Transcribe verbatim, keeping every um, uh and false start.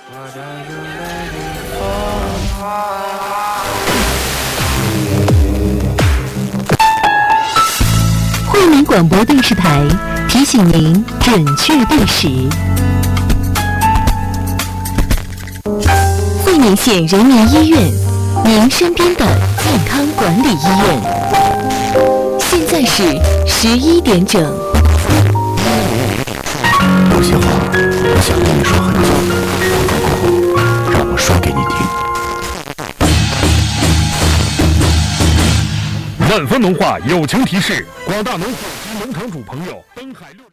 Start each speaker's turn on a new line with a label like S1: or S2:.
S1: 惠民广播电视台提醒您准确对时。惠民县人民医院，您身边的健康管理医院。现在是十一点整。
S2: 有些话我想跟你说很久，让我说给你听。
S3: 万丰农化友情提示：广大农户及农场主朋友，登海六。